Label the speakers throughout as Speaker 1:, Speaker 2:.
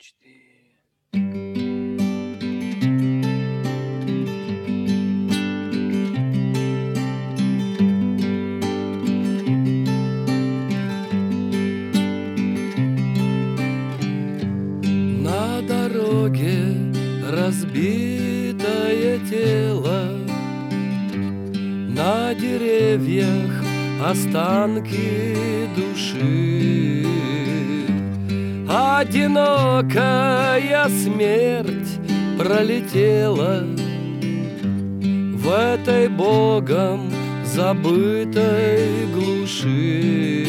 Speaker 1: 4. На дороге разбитое тело, на деревьях останки души. Одинокая смерть пролетела в этой Богом забытой глуши.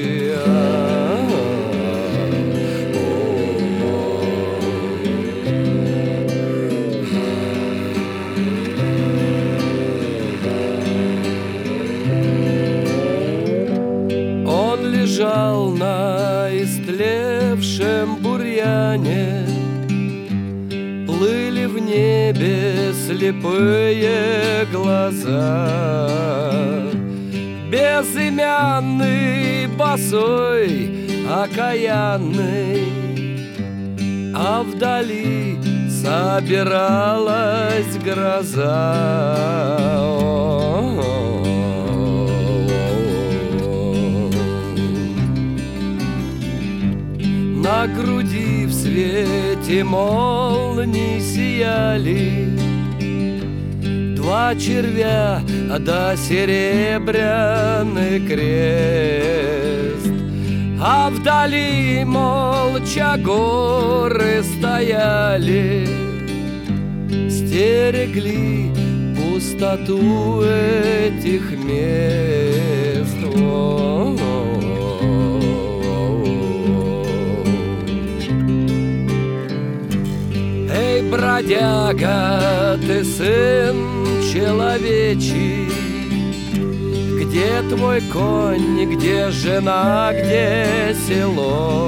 Speaker 1: Он лежал на истлевшем бурьяне, плыли в небе слепые глаза. Безымянный, босой, окаянный, а вдали собиралась гроза. На груди в свете молний сияли два червя да серебряный крест, а вдали молча горы стояли, стерегли пустоту этих мест. Эй, бродяга, ты сын человечий, где твой конь, где жена, где село?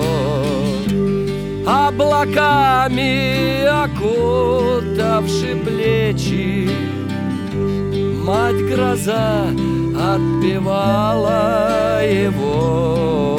Speaker 1: Облаками окутавши плечи, мать гроза отпевала его.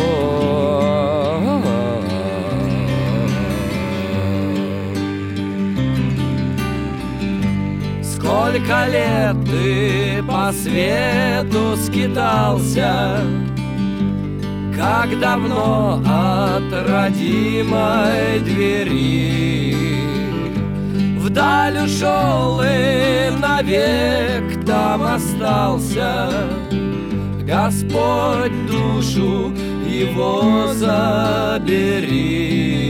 Speaker 1: Сколько лет ты по свету скитался, как давно от родимой двери вдаль ушел и навек там остался. Господь душу его забери.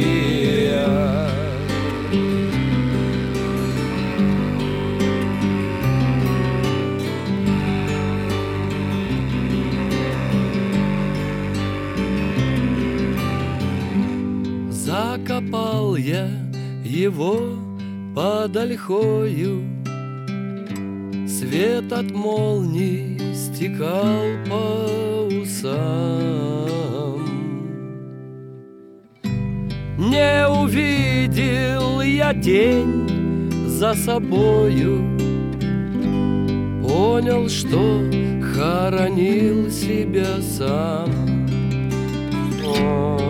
Speaker 1: Закопал я его под ольхою, свет от молний стекал по усам. Не увидел я тень за собою, понял, что хоронил себя сам.